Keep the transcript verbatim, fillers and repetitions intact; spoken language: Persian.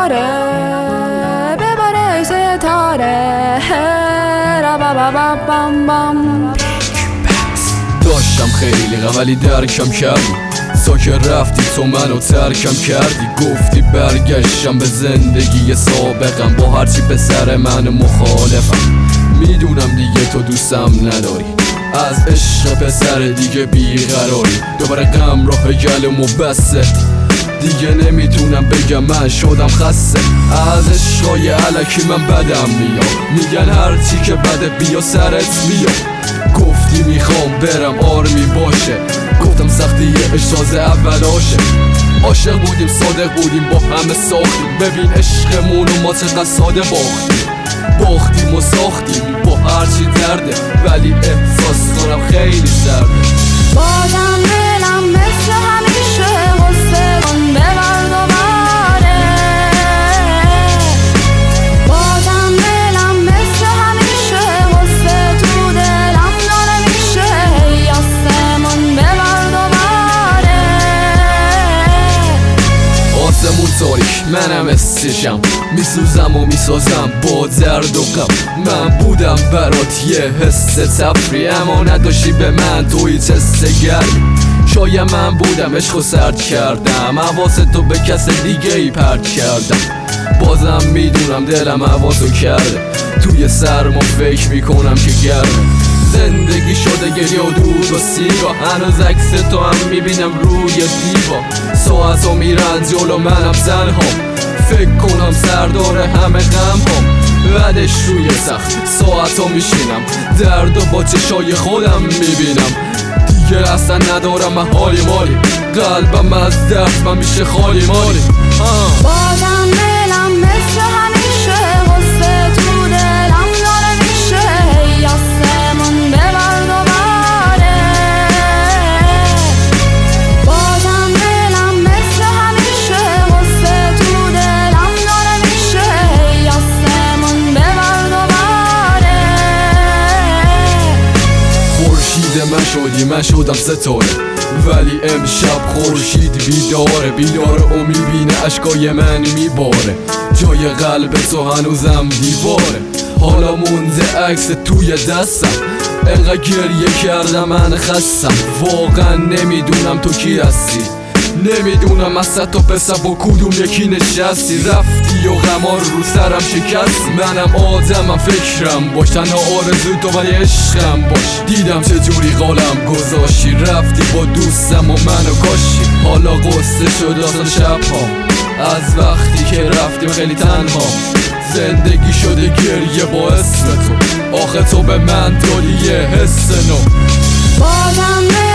بباره بباره ستاره بام بام. داشتم خیلی ولی درکم کردی، ساکر رفتی تو منو ترکم کردی. گفتی برگشتم به زندگی سابقم، با هرچی به سر من مخالفم. میدونم دیگه تو دوستم نداری، از عشق پسر دیگه بیقراری. دوباره غم راه گلم و بسه، دیگه نمیتونم بگم من شدم خسته. از عشقای علکی من بدم میاد، میگن هرچی که بده بیا سرت میاد. گفتی میخوام برم آرمی باشه، گفتم سختی عشق اولاشه. عاشق بودیم صادق بودیم با همه ساختیم، ببین عشقمونو ما چقدر ساده باختیم. باختیم و ساختیم با هرچی درده، ولی احساس کنم خیلی سرده. بازم دلم مثل همیشه غصه کن ببر دوباره. بازم دلم مثل همیشه غصه تو دلم داره میشه. آسمون ببر دوباره. آسمون تاریک منم استشم، میسوزم و میسازم با درد و غم. من بودم برات یه حس تفریح، اما نداشتی به من توی حس گرمی. شاید من بودم عشق و سرد کردم، حواستو به کس دیگه ای پرت کردم. بازم میدونم دلم حواسو کرده، توی سرما فکر میکنم که گرمه. زندگی شده گریه و دود و سیگار، هنوز عکس تو هم میبینم روی دیوار. ساعت و میرن جلو منم تنها، فکر کنم سردار همه غم هم. بعدش روی سخت ساعت ها میشینم، درد و با چشای خودم میبینم. دیگه اصلا ندارم من حالی مالی، قلبم از درد من میشه خالی مالی. بازم دلم مثل همیشه غصه تو دلم داره میشه. آسمون ببر دوباره. بازم دلم مثل همیشه غصه تو دلم داره میشه. آسمون ببر دوباره. خورشید من شدی من شدم ستاره، ولی امشب خورشید بیداره. بیداره و میبینه اشکای من میباره، جای قلب تو هنوزم دیواره. حالا مونده عکس توی دستم، انقدر گریه کردم من خستم. واقعا نمیدونم تو کی هستی، نمیدونم از صد تا پسر با کدوم یکی نشستی. رفتی و غمار رو سرم شکستی، منم آدمم فکرم باش، تنها آرزو تو ولی عشقم باش. دیدم چه جوری قالم گذاشتی، رفتی با دوستم و منو کاشی. حالا قصه شد آسان شبهام، از وقتی که رفتیم خیلی تنها. زندگی شده گریه با اسم تو، آخه تو به من دادی یه حس نو. بازم